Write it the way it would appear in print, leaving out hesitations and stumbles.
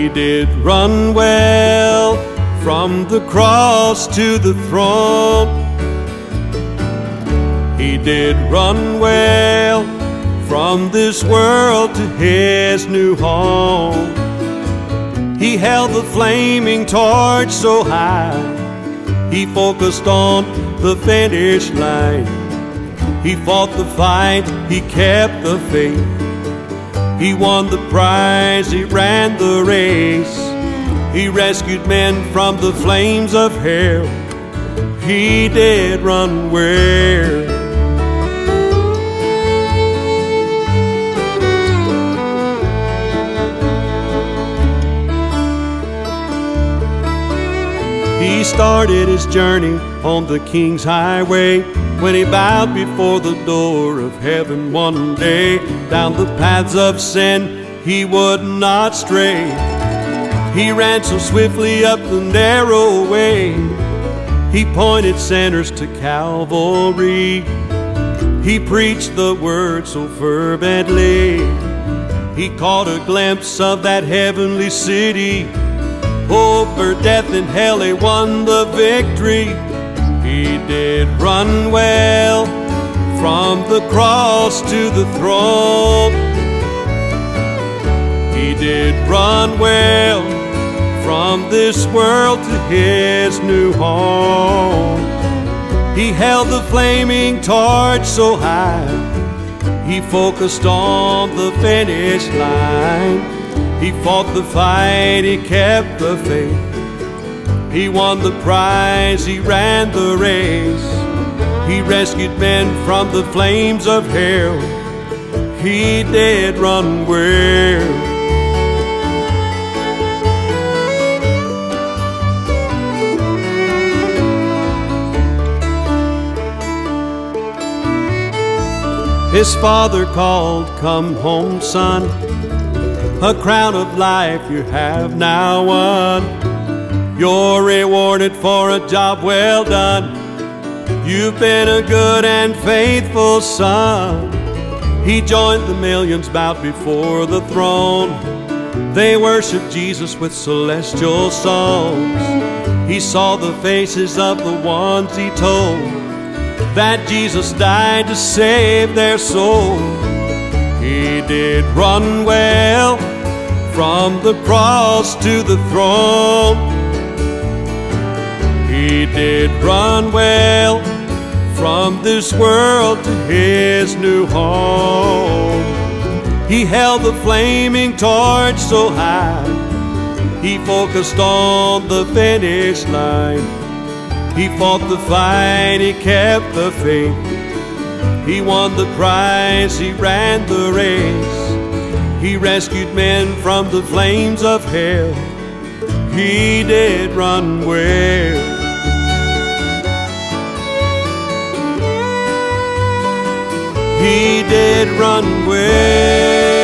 He did run well from the cross to the throne. He did run well from this world to his new home. He held the flaming torch so high, he focused on the finish line. He fought the fight, he kept the faith. He won the prize, he ran the race. He rescued men from the flames of hell. He did run well. He started his journey on the King's Highway when he bowed before the door of heaven one day. Down the paths of sin he would not stray. He ran so swiftly up the narrow way. He pointed sinners to Calvary. He preached the word so fervently. He caught a glimpse of that heavenly city. Over death and hell he won the victory. He did run well from the cross to the throne. He did run well from this world to his new home. He held the flaming torch so high, he focused on the finish line. He fought the fight, he kept the faith. He won the prize, he ran the race. He rescued men from the flames of hell. He did run well. His father called, "Come home, son. A crown of life you have now won. You're rewarded for a job well done. You've been a good and faithful son." He joined the millions bowed before the throne. They worshiped Jesus with celestial songs. He saw the faces of the ones he told that Jesus died to save their soul. He did run well from the cross to the throne. He did run well from this world to his new home. He held the flaming torch so high, he focused on the finish line. He fought the fight, he kept the faith. He won the prize, he ran the race. He rescued men from the flames of hell. He did run well. He did run well.